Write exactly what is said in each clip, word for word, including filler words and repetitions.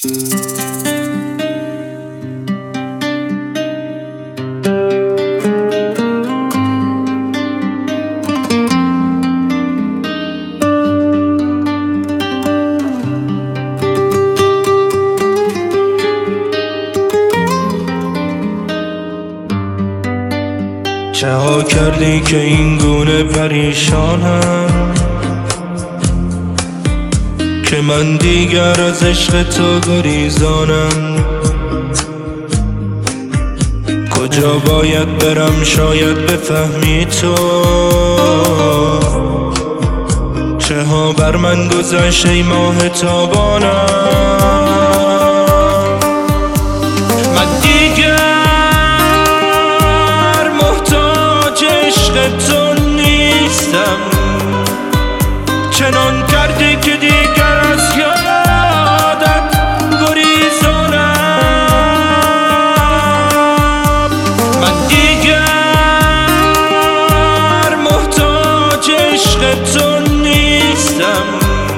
چه ها کردی که این گونه پریشانم، که من دیگر از عشق تو گریزانم. کجا باید برم شاید بفهمی تو، چه ها بر من گذشت ای ماه تابانم. من دیگر محتاج عشق تو نیستم، چنان کردی که دیگر از یادت گریزانم. من دیگر محتاج عشق تو نیستم،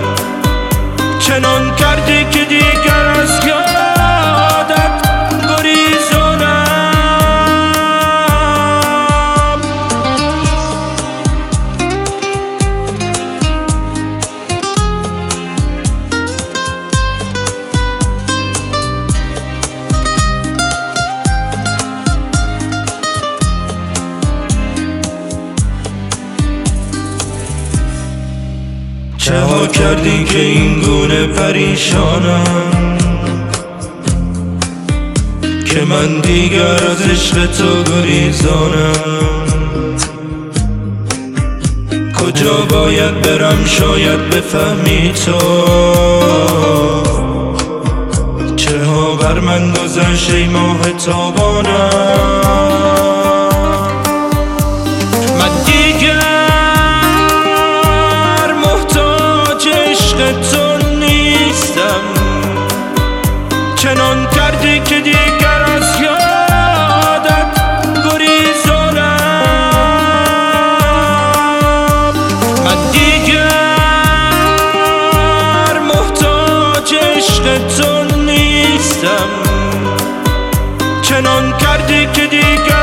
چنان کردی که دیگر از یادت گریزانم. چه ها کردی که این گونه پریشانم، که من دیگر از عشق تو گریزانم. کجا باید برم شاید بفهمی تو، چه ها بر من گذشت ای ماه تابانم. من دیگر تو نیستم، چنان کردی که دیگر از یادت گریزانم. من دیگر محتاج عشق تو نیستم، چنان کردی که دیگر